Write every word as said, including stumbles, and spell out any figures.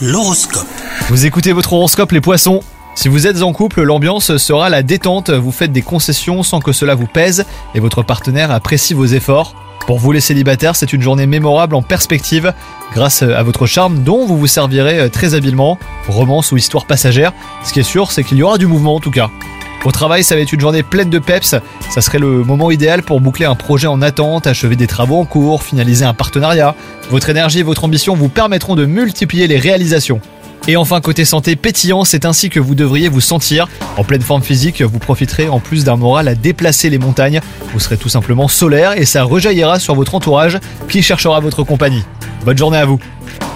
L'horoscope. Vous écoutez votre horoscope les poissons. Si vous êtes en couple, l'ambiance sera la détente, vous faites des concessions sans que cela vous pèse et votre partenaire apprécie vos efforts. Pour vous les célibataires, c'est une journée mémorable en perspective grâce à votre charme dont vous vous servirez très habilement, romance ou histoire passagère. Ce qui est sûr, c'est qu'il y aura du mouvement en tout cas. Au travail, ça va être une journée pleine de peps, ça serait le moment idéal pour boucler un projet en attente, achever des travaux en cours, finaliser un partenariat. Votre énergie et votre ambition vous permettront de multiplier les réalisations. Et enfin, côté santé pétillant, c'est ainsi que vous devriez vous sentir. En pleine forme physique, vous profiterez en plus d'un moral à déplacer les montagnes. Vous serez tout simplement solaire et ça rejaillira sur votre entourage qui cherchera votre compagnie. Bonne journée à vous.